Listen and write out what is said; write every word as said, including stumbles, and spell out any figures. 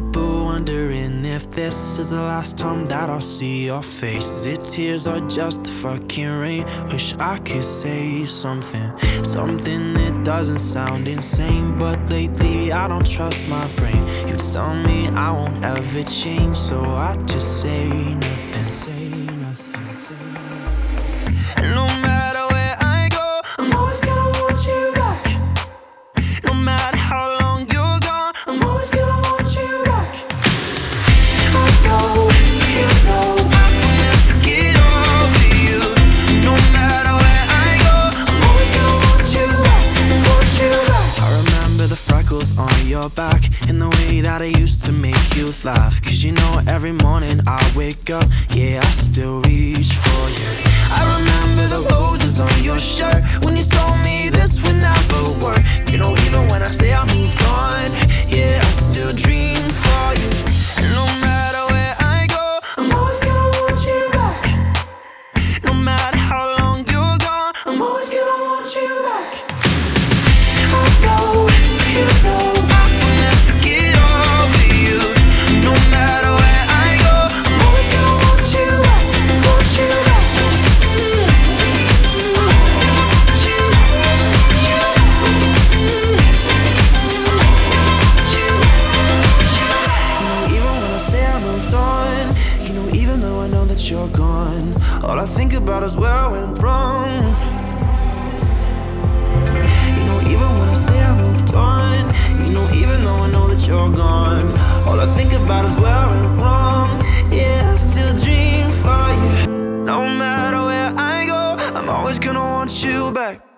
help but wondering if this is the last time that I'll see your face. Is it tears or just the fucking rain? Wish I could say something, something that doesn't sound insane, but lately I don't trust my brain. You tell me I won't ever change, so I just say nothing. No matter where I go, I'm always gonna want you back. No matter how long you're gone, I'm always gonna want you back. I know, you know, I will never get over you. No matter where I go, I'm always gonna want you back, want you back. I remember the freckles on your back and the way that I used to make you laugh. Cause you know every morning I wake up, yeah, I still reach for you. I remember the roses on your shirt when you told me this would never work. You know, even when I say I moved on, yeah, I still dream for you. No matter where I go, I'm always gonna want you back. No matter how long you're gone, I'm always gonna want you back. I know, you know, I will never get over you. No matter where I go, I'm always gonna want you back, want you back. You're gone, all I think about is where I went wrong. You know, even when I say I moved on, you know, even though I know that you're gone, all I think about is where I went wrong. Yeah, I still dream for you. No matter where I go, I'm always gonna want you back.